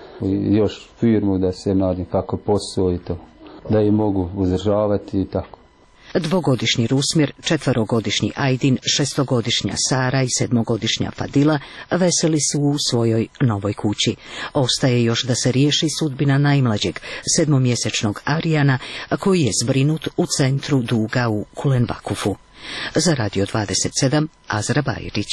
i još firmu da se nadim kako posao i to, da ih mogu uzdržavati i tako. Dvogodišnji Rusmir, četverogodišnji Ajdin, šestogodišnja Sara i sedmogodišnja Fadila veseli su u svojoj novoj kući. Ostaje još da se riješi sudbina najmlađeg, sedmomjesečnog Arijana, koji je zbrinut u centru Duga u Kulenbakufu. Za Radio dvadeset sedam, Azra Bajrić.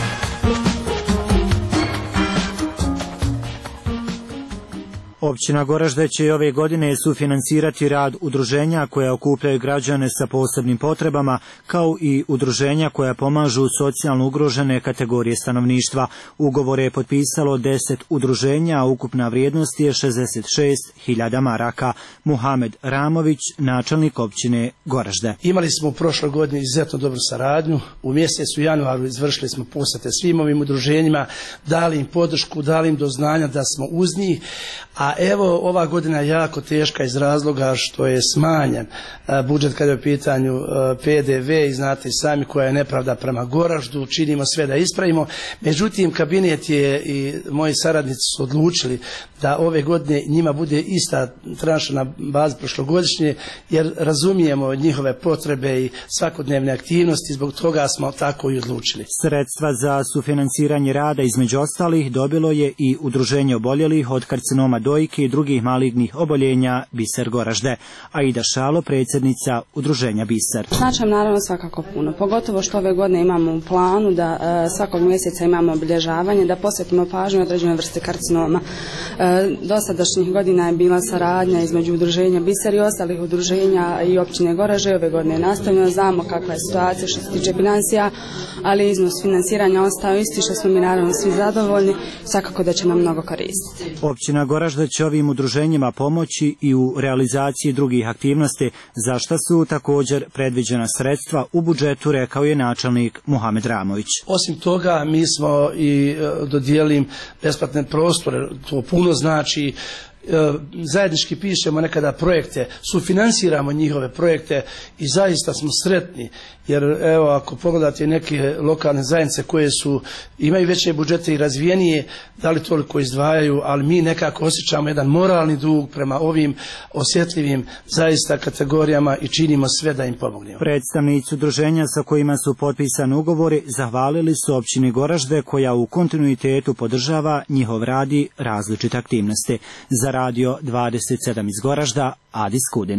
Općina Goražde će i ove godine sufinancirati rad udruženja koja okupljaju građane sa posebnim potrebama, kao i udruženja koja pomažu socijalno ugrožene kategorije stanovništva. Ugovore je potpisalo deset udruženja, a ukupna vrijednost je šezdeset šest hiljada maraka. Muhamed Ramović, načelnik općine Goražde. Imali smo u prošloj godini izuzetno dobru saradnju. U mjesecu januaru izvršili smo posjete svim ovim udruženjima, dali im podršku, dali im do znanja da smo uz njih. A evo, ova godina je jako teška iz razloga što je smanjen budžet kada je u pitanju P D V i znate sami koja je nepravda prema Goraždu, činimo sve da ispravimo. Međutim, kabinet je i moji saradnici su odlučili da ove godine njima bude ista tranša na bazi prošlogodišnje, jer razumijemo njihove potrebe i svakodnevne aktivnosti, zbog toga smo tako i odlučili. Sredstva za sufinansiranje rada između ostalih dobilo je i Udruženje oboljelih od karcinoma dojke i drugih malignih oboljenja Biser Goražde. Aida Šalo, predsjednica Udruženja Biser. Značaj naravno svakako puno, pogotovo što ove godine imamo u planu da e, svakog mjeseca imamo obilježavanje, da posvetimo pažnju određenoj vrste karcinoma. E, dosadašnjih godina je bila saradnja između Udruženja Biser i ostalih udruženja i općine Goražde. Ove godine je nastavljeno, znamo kakva je situacija što se tiče financija, ali iznos finansiranja ostao isti, što smo mi naravno svi zadovoljni, svakako da će nam mnogo koristiti. Općina Goražde će ovim udruženjima pomoći i u realizaciji drugih aktivnosti, za što su također predviđena sredstva u budžetu, rekao je načelnik Muhamed Ramović. Osim toga, mi smo i dodijelili besplatne prostore, to puno znači. Zajednički pišemo nekada projekte, sufinansiramo njihove projekte i zaista smo sretni, jer evo ako pogledate neke lokalne zajednice koje su imaju veće budžete i razvijenije, da li toliko izdvajaju, ali mi nekako osjećamo jedan moralni dug prema ovim osjetljivim zaista kategorijama i činimo sve da im pomognemo. Predstavnici udruženja sa kojima su potpisani ugovori zahvalili su općini Goražde, koja u kontinuitetu podržava njihov rad i različite aktivnosti. Za Radio dvadeset sedam iz Goražda, Adis Kudin.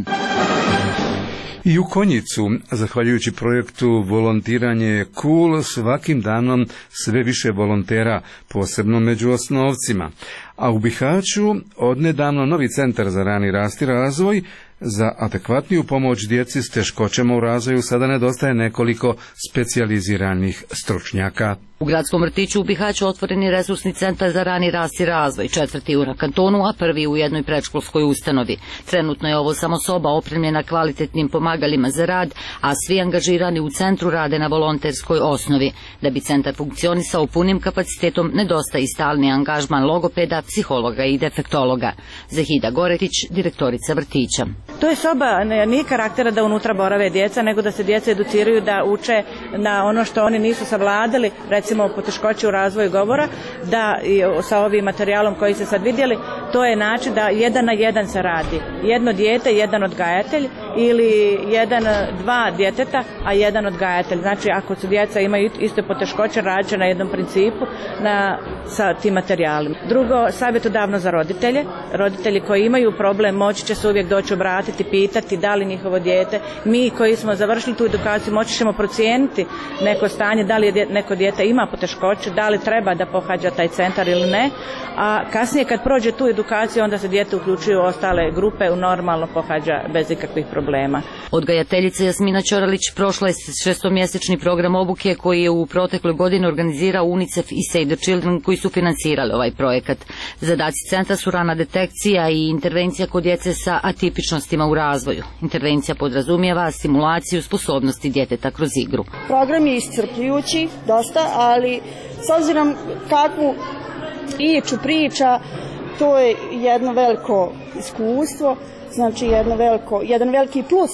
I u Konjicu, zahvaljujući projektu Volontiranje je cool, svakim danom sve više volontera, posebno među osnovcima. A u Bihaću odnedavno novi centar za rani rast i razvoj. Za adekvatniju pomoć djeci s teškoćama u razvoju sada nedostaje nekoliko specijaliziranih stručnjaka. U gradskom vrtiću u Bihaću otvoren je resursni centar za rani rast i razvoj, četvrti u kantonu, a prvi u jednoj predškolskoj ustanovi. Trenutno je ovo samo soba opremljena kvalitetnim pomagalima za rad, a svi angažirani u centru rade na volonterskoj osnovi. Da bi centar funkcionisao punim kapacitetom, nedostaje i stalni angažman logopeda, psihologa i defektologa. Zahida Goretić, direktorica vrtića. To je soba, nije karaktera da unutra borave djeca, nego da se djeca educiraju, da uče na ono što oni nisu savladali, recimo poteškoće u razvoju govora, da i sa ovim materijalom koji ste sad vidjeli, to je način da jedan na jedan se radi. Jedno dijete, jedan odgajatelj ili jedan, dva djeteta, a jedan odgajatelj. Znači ako su djeca imaju iste poteškoće, radit će na jednom principu na, sa tim materijalima. Drugo, savjetodavno za roditelje. Roditelji koji imaju problem moći će se uvijek doći obratiti, pitati da li njihovo dijete, mi koji smo završili tu edukaciju moći ćemo procijeniti neko stanje, da li je neko dijete ima poteškoće, da li treba da pohađa taj centar ili ne, a kasnije kad prođe tu edukaciju onda se dijete uključuju u ostale grupe, u normalno pohađa bez ikakvih problema. Odgajateljica Jasmina Ćoralić prošla je šestomjesečni program obuke koji je u protekloj godini organizirao UNICEF i Save the Children, koji su financirali ovaj projekat. Zadaci centra su rana detekcija i intervencija kod djece sa atipičnostima u razvoju. Intervencija podrazumijeva stimulaciju sposobnosti djeteta kroz igru. Program je iscrpljujući, dosta, ali s obzirom kakvu priču priča, to je jedno veliko iskustvo, znači jedno veliko, jedan veliki plus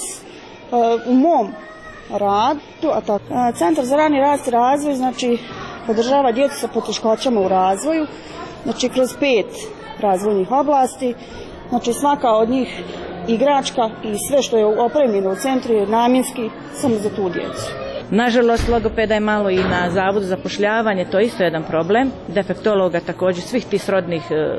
uh, u mom radu. A tako, uh, Centar za rani rast i razvoj znači podržava djecu sa poteškoćama u razvoju, znači kroz pet razvojnih oblasti, znači svaka od njih igračka i sve što je opremljeno u centru je namjenski samo za tu djecu. Nažalost, logopeda je malo i na zavodu za zapošljavanje, to je isto jedan problem. Defektologa također, svih tih srodnih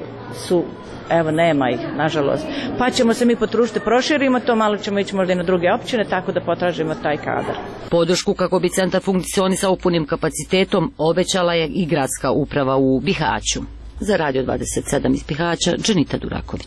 su, evo nema ih, nažalost. Pa ćemo se mi potružiti, proširimo to, malo ćemo ići možda i na druge općine, tako da potražimo taj kadar. Podršku kako bi centar funkcionisao punim kapacitetom obećala je i gradska uprava u Bihaću. Za Radio dvadeset sedam iz Bihaća, Dženita Duraković.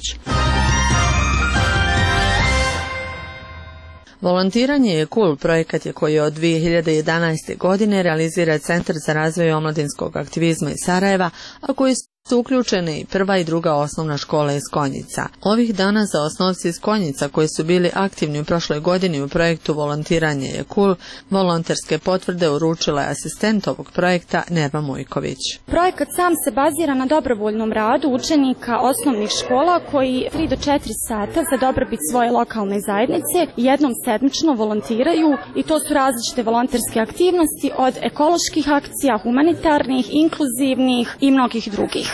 Volontiranje je cool projekat je koji od dvije hiljade jedanaeste. godine realizira Centar za razvoj omladinskog aktivizma iz Sarajeva, a koji su uključene i prva i druga osnovna škola iz Konjica. Ovih dana za osnovci iz Konjica koji su bili aktivni u prošloj godini u projektu Volontiranje je cool, volonterske potvrde uručila je asistent ovog projekta Neva Mojković. Projekat sam se bazira na dobrovoljnom radu učenika osnovnih škola koji tri do četiri sata za dobrobit svoje lokalne zajednice jednom sedmično volontiraju i to su različite volonterske aktivnosti od ekoloških akcija, humanitarnih, inkluzivnih i mnogih drugih.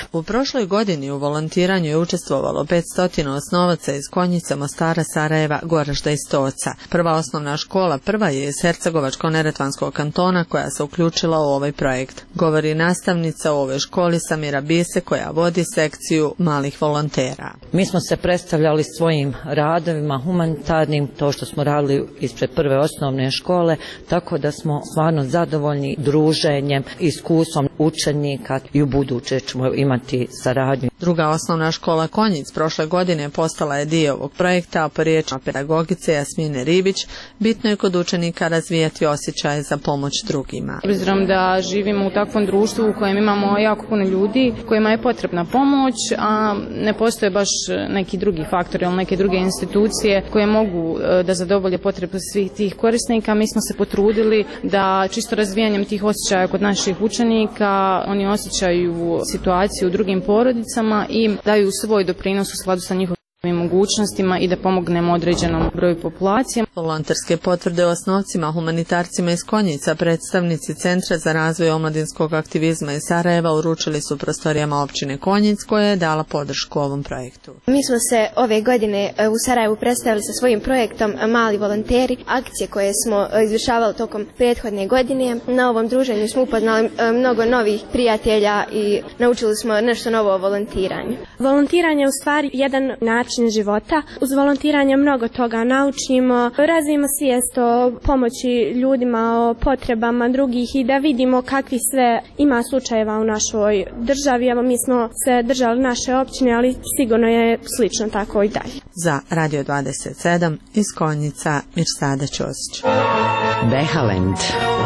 U prošloj godini u volontiranju je učestvovalo petsto osnovaca iz Konjica, Mostara, Sarajeva, Goražda i Stoca. Prva osnovna škola prva je iz Hercegovačko-neretvanskog kantona koja se uključila u ovaj projekt. Govori nastavnica u ovoj školi Samira Bise koja vodi sekciju malih volontera. Mi smo se predstavljali svojim radovima humanitarnim, to što smo radili ispred prve osnovne škole, tako da smo stvarno zadovoljni druženjem, iskustvom učenika i u buduće ćemo imati saradnju. Druga osnovna škola Konjic prošle godine postala je dio ovog projekta, a po riječima pedagogice Jasmine Ribić, bitno je kod učenika razvijati osjećaje za pomoć drugima. Obzirom da živimo u takvom društvu u kojem imamo jako puno ljudi kojima je potrebna pomoć, a ne postoje baš neki drugi faktori ili neke druge institucije koje mogu da zadovolje potrebe svih tih korisnika, mi smo se potrudili da čisto razvijanjem tih osjećaja kod naših učenika oni osjećaju situaciju u drugim porodicama i daju svoj doprinos u skladu sa njihovim mogućnostima i da pomognemo određenom broju populacije. Volonterske potvrde osnovcima, humanitarcima iz Konjica, predstavnici Centra za razvoj omladinskog aktivizma iz Sarajeva uručili su prostorijama općine Konjic koja je dala podršku ovom projektu. Mi smo se ove godine u Sarajevu predstavili sa svojim projektom Mali volonteri, akcije koje smo izvršavali tokom prethodne godine. Na ovom druženju smo upoznali mnogo novih prijatelja i naučili smo nešto novo o volontiranju. Volontiranje je u stvari jedan način života. Uz volontiranje mnogo toga naučimo, razvijemo svijest o pomoći ljudima, o potrebama drugih i da vidimo kakvi sve ima slučajeva u našoj državi. Evo mi smo se držali naše općine, ali sigurno je slično tako i dalje. Za Radio dvadeset sedam iz Konjica Mirsada Ćosić. Behalend.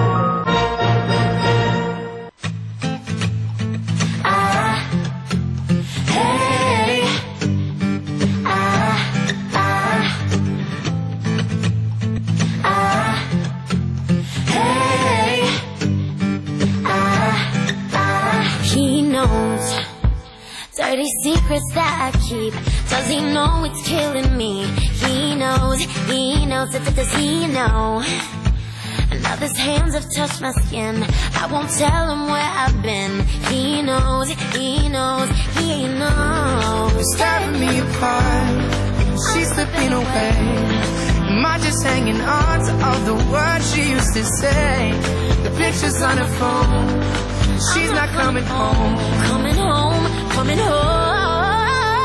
Dirty secrets that I keep. Does he know it's killing me? He knows, he knows, does he know? Now his hands have touched my skin. I won't tell him where I've been. He knows, he knows, he knows. Tearing me apart, she's slipping away. Am I just hanging on to all the words she used to say? The pictures on her phone, she's not coming home. Coming home, coming home.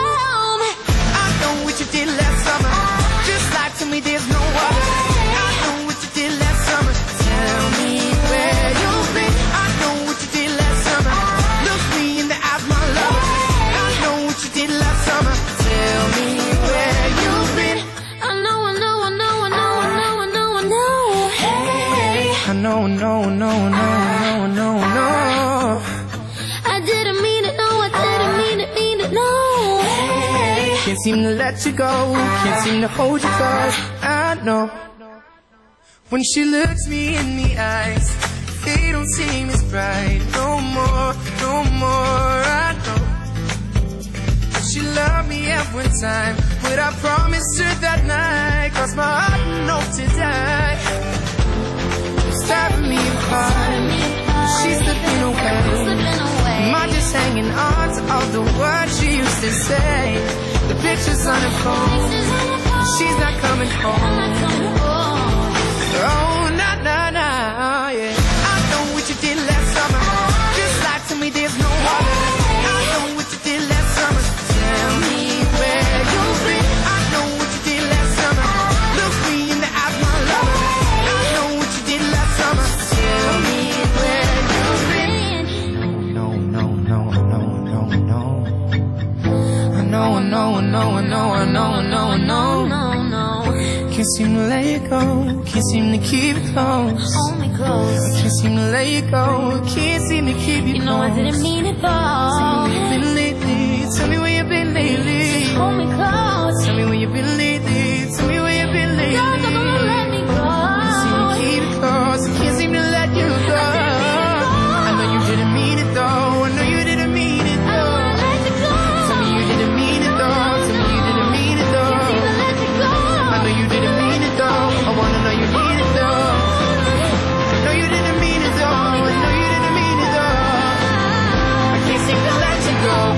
I know what you did last summer. Just lie to me, there's no other. I know what you did last summer. Tell me where you've been. I know what you did last summer. Look me in the eyes, my lover. I know what you did last summer. Tell me where you've been. I know, I know, I know, I know, I know, I know, I know. Hey. I know, no, no, no, no, no, no. I didn't mean it, no, I didn't mean it, mean it, no. Hey. Can't seem to let you go, can't seem to hold you close. I know. When she looks me in the eyes, they don't seem as bright. No more, no more, I know. She loved me at one time, but I promised her that night, cause my heart knows to die. It's tearing me apart, she's slipping away. Am I just hanging on to all the words she used to say? The pictures on her phone, she's not coming home. Oh, nah, nah, nah, yeah. I know what you did last summer. Just lie to me, there's no other. I know what you did last summer. Tell me where you've been. I know what you did last summer. Look me in the eyes, my lover. I know what you did last summer. Tell me where you've been. No, no, no, no, no, no. I know, I know, I know, I know, I know, I know, I know. No, no. Can't seem to let you go, can't seem to keep it close. Hold me close. Can't seem to let you go, can't seem to keep you close. You know I didn't mean it, though. Tell me where you been lately, tell me where you been lately. Hold me close. Tell me where you been lately, tell me where you been lately. Don't, don't, don't let me go. Can't seem to keep it close, can't seem to let you go. I know you didn't mean it though, I know you didn't mean it though. Tell me you didn't mean it though, tell me you didn't mean it though. I know you didn't mean it though, I wanna know you mean it though. I know you didn't mean it though, I know you didn't mean it though. I can't seem to let you go.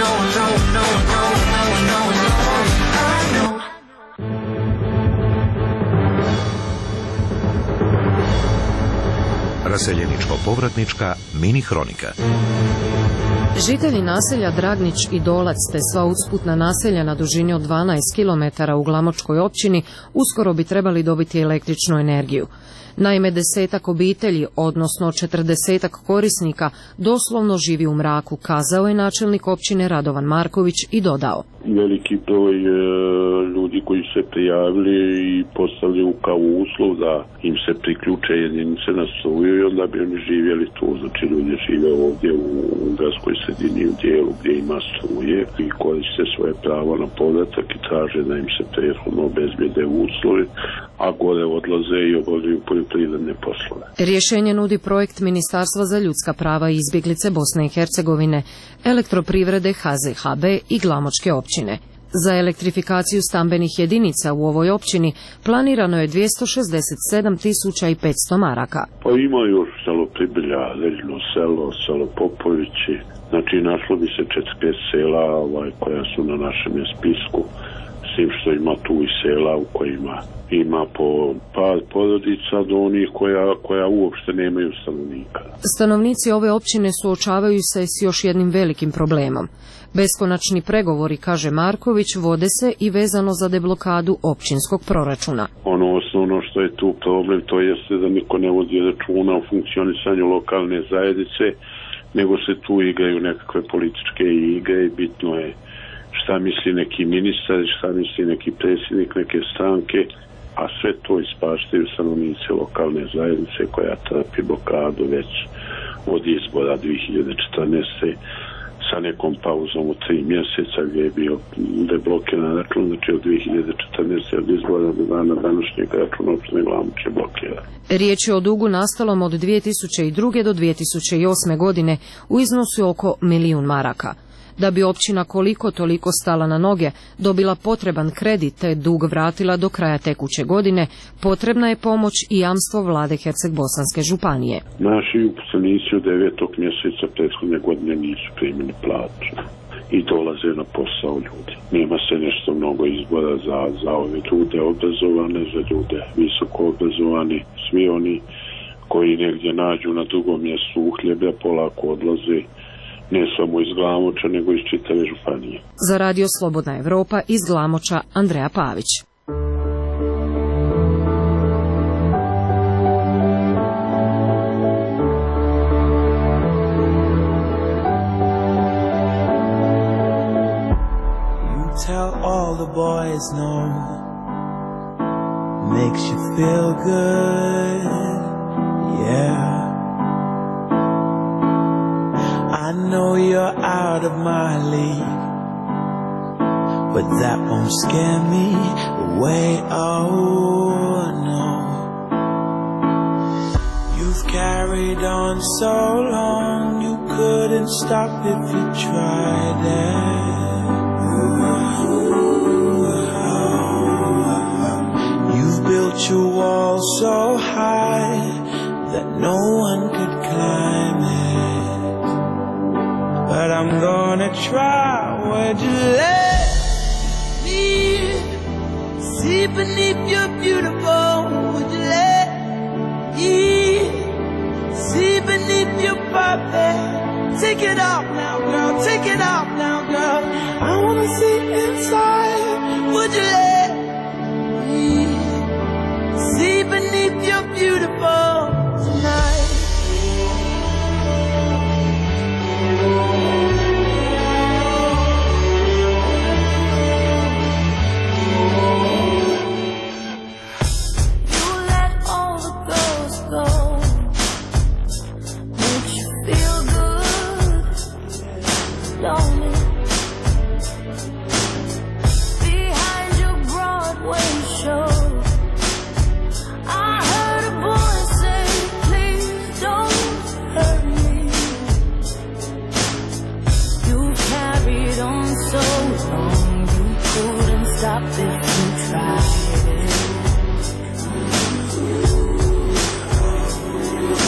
no, no, no, no, no, no, no, I know. Raseljeničko-povratnička mini hronika. Žitelji naselja Dragnić i Dolac te sva usputna naselja na dužini od dvanaest kilometara u Glamočkoj općini uskoro bi trebali dobiti električnu energiju. Naime, desetak obitelji, odnosno četrdesetak korisnika, doslovno živi u mraku, kazao je načelnik općine Radovan Marković i dodao. Veliki broj e, ljudi koji se prijavili i postavljaju kao uslov da im se priključe jedinice na struju i onda bi oni živjeli tu. Znači ljudi žive ovdje u, u gradskoj sredini u dijelu gdje ima struje i koriste svoje pravo na povratak i traže da im se prethodno obezbijede uslovi, a gore odlaze i obavljaju poljoprivredne poslove. Rješenje nudi projekt Ministarstva za ljudska prava i izbjeglice Bosne i Hercegovine, Elektroprivrede H Z H B i Glamočke općine. Za elektrifikaciju stambenih jedinica u ovoj općini planirano je dvjesto šezdeset sedam tisuća petsto maraka. Pa ima još selo Pribilja, Veljno selo, selo Popovići, znači našlo bi se četrdeset pet sela ovaj, koja su na našem spisku, s tim što ima tu i sela u kojima ima po par porodica do onih koja, koja uopšte nemaju stanovnika. Stanovnici ove općine suočavaju se s još jednim velikim problemom. Beskonačni pregovori, kaže Marković, vode se i vezano za deblokadu općinskog proračuna. Ono osnovno što je tu problem, to jeste da niko ne vodi računa o funkcionisanju lokalne zajednice, nego se tu igraju nekakve političke igre i bitno je šta misli neki ministar, šta misli neki predsjednik neke stranke, a sve to ispaštaju stanovnici lokalne zajednice koja trpi blokadu već od izbora dvije hiljade četrnaeste. sa nekom pauzom od tri mjeseca gdje je bio deblokiran račun, znači od dvije hiljade četrnaeste od izbora do dana današnjeg računa opštine Glamoč je blokiran. Riječ je o dugu nastalom od dvije tisuće druge. do dvije tisuće osme. godine u iznosu oko milijun maraka. Da bi općina koliko toliko stala na noge, dobila potreban kredit te dug vratila do kraja tekuće godine, potrebna je pomoć i jamstvo vlade Herceg-Bosanske županije. Naši uposlenici od devetog mjeseca prethodne godine nisu primili plaću i dolaze na posao ljudi. Nema se nešto mnogo izbora za, za ove ljude obrazovane, za ljude visoko obrazovani, svi oni koji negdje nađu na drugom mjestu uhljebe, polako odlaze, ne samo iz Glamoča, nego iz čitave županije. Za radio Slobodna Evropa iz Glamoča, Andreja Pavić. You tell all the boys no, makes you feel good, yeah. I know you're out of my league, but that won't scare me away, oh no. You've carried on so long, you couldn't stop if you tried it. You've built your wall so high that no one could climb it. But I'm gonna try. Would you let me see beneath your beautiful? Would you let me see beneath your perfect? Take it off now, girl. Take it off now, girl. I wanna see inside. Would you let me see beneath your beautiful tonight?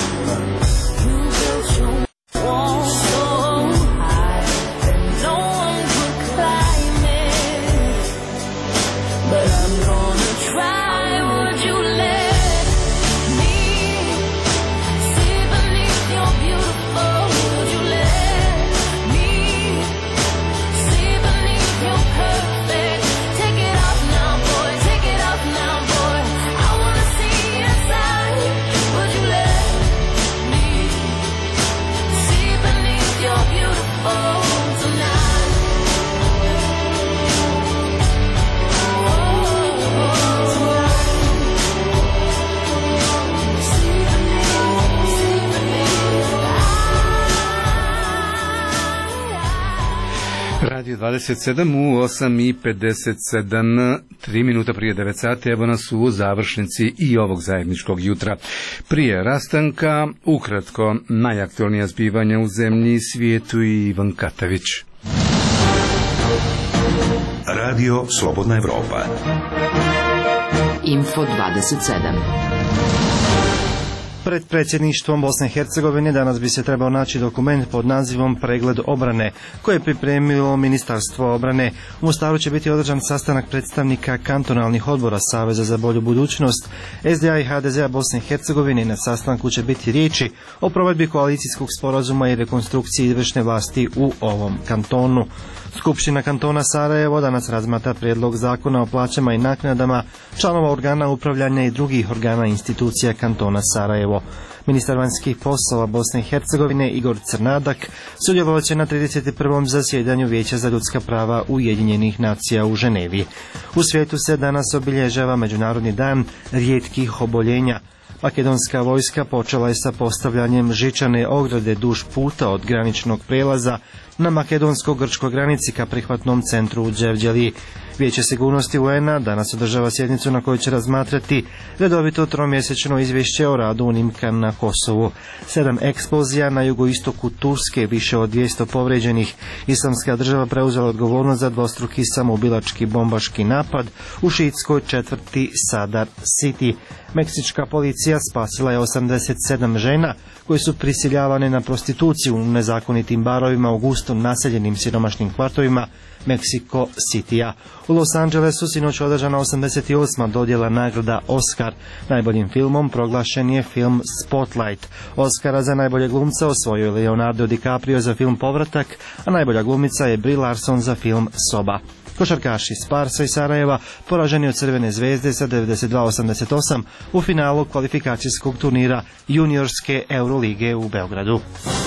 No one Radio dvadeset sedam u osam i pedeset sedam, tri minuta prije devet sati, evo nas u završnici i ovog zajedničkog jutra. Prije rastanka, ukratko, najaktualnija zbivanja u zemlji i svijetu i Ivan Katavić. Radio Slobodna Evropa. Info dvadeset sedam. Pred predsjedništvom Bosne i Hercegovine danas bi se trebao naći dokument pod nazivom Pregled obrane, koje je pripremilo Ministarstvo obrane. U Mostaru će biti održan sastanak predstavnika kantonalnih odbora Saveza za bolju budućnost, S D A i H D Z-a Bosne i Hercegovine. Na sastanku će biti riječi o provedbi koalicijskog sporazuma i rekonstrukciji izvršne vlasti u ovom kantonu. Skupština kantona Sarajevo danas razmatra prijedlog zakona o plaćama i naknadama članova organa upravljanja i drugih organa institucija kantona Sarajevo. Ministar vanjskih poslova Bosne i Hercegovine Igor Crnadak sudjelovat će na trideset prvom zasjedanju Vijeća za ljudska prava Ujedinjenih nacija u Ženevi. U svijetu se danas obilježava Međunarodni dan rijetkih oboljenja. Makedonska vojska počela je sa postavljanjem žičane ograde duž puta od graničnog prijelaza na makedonsko-grčkoj granici ka prihvatnom centru u Đevđeliji. Vijeće sigurnosti U N-a danas održava sjednicu na kojoj će razmatrati redovito tromjesečno izvješće o radu UNIMKA na Kosovu. Sedam eksplozija na jugoistoku Turske, više od dvjesto povrijeđenih. Islamska država preuzela odgovornost za dvostruki samoubilački bombaški napad u šiitskoj četvrti Sadar City. Meksička policija spasila je osamdeset sedam žena koje su prisiljavane na prostituciju u nezakonitim barovima u gusto naseljenim siromašnim kvartovima Mexico City-a. U Los Angelesu sinoć održana osamdeset osma dodjela nagrada Oscar. Najboljim filmom proglašen je film Spotlight. Oscara za najbolje glumca osvojio je Leonardo DiCaprio za film Povratak, a najbolja glumica je Brie Larson za film Soba. Košarkaši Sparsa i Sarajeva poraženi od Crvene zvezde sa devedeset dva osamdeset osam u finalu kvalifikacijskog turnira juniorske Eurolige u Beogradu.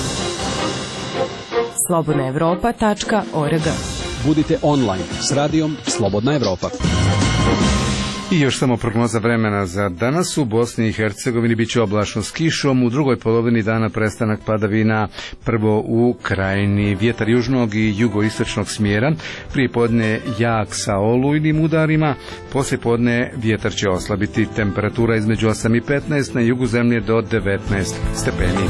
slobodna evropa tačka org. Budite online s radijom Slobodna Evropa. I još samo prognoza vremena za danas. U Bosni i Hercegovini bit će oblačno s kišom, u drugoj polovini dana prestanak padavina, prvo u krajini, vjetar južnog i jugoistočnog smjera, prije podne jak sa olujnim udarima, poslije podne vjetar će oslabiti, temperatura između osam i petnaest, na jugu zemlje do devetnaest stepeni.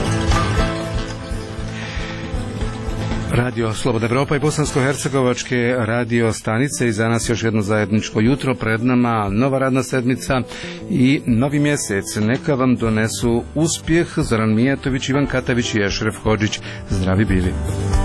Radio Slobodna Evropa i bosansko-hercegovačke radio stanice i za nas još jedno zajedničko jutro, pred nama nova radna sedmica i novi mjesec. Neka vam donesu uspjeh. Zoran Mijatović, Ivan Katavić i Ešref Hodžić. Zdravi bili.